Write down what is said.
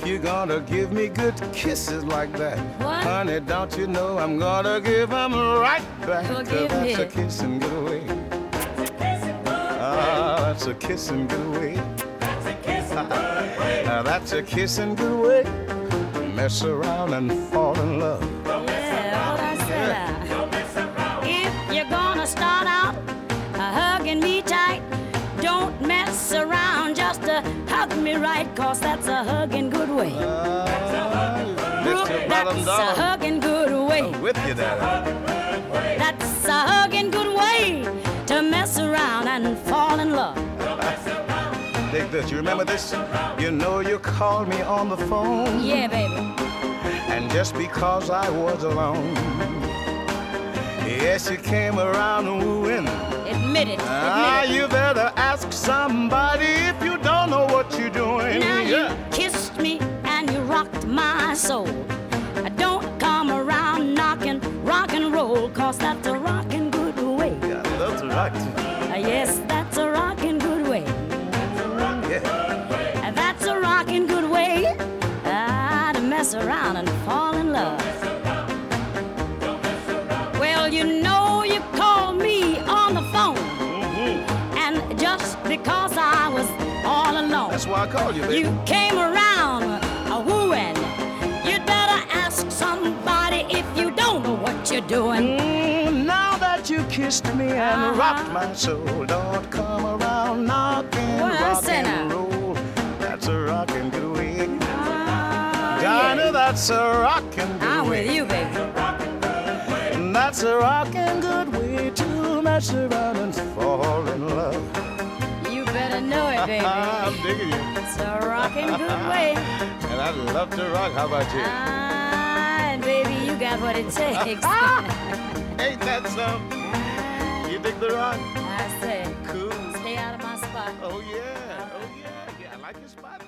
you gonna give me good kisses like that? What? Honey, don't you know I'm gonna give them right back? Forgive That's me. a kiss and get away. Ah, that's a kiss and get away. Now that's a kiss and get away. Mess around and fall in love. Yeah, what I said. If you're gonna start out hugging me tight, don't mess around, just hug me right, 'cause that's a hugging good way. Brooke, that's a hugging good way. I'm with you there. That's a hugging good way to mess around and fall in love. Dig this. You remember this? You know you called me on the phone. Yeah, baby. And just because I was alone, yes, you came around wooing. Admit it. Ah, Admit it. you better ask somebody if you don't know what you're doing. Now you kissed me and you rocked my soul. Don't come around knocking rock and roll, 'cause that's a rockin' good way. Yeah, that's right. Yes, that's a rockin' good way. Yeah. That's a rockin' good way to mess around and fall in love. Well, you know you called me on the phone, and just because I was all alone, That's why I called you, baby. you came around wooing. You'd better ask somebody if you don't know what you're doing. Now that you kissed me and rocked my soul, don't come around knocking What I rock say and now? roll. That's a rockin' good way. Yeah. Johnny, that's a rockin' good I'm way. with you, baby. That's a rockin' good way to mess around and fall in love. You better know it, baby. I'm digging you. It's a rockin' good way. And I love to rock. How about you? And baby, you got what it takes. Ain't that something? You dig the rock? I say, Cool. stay out of my spot. Oh, yeah. Oh, yeah. Yeah, I like your spot.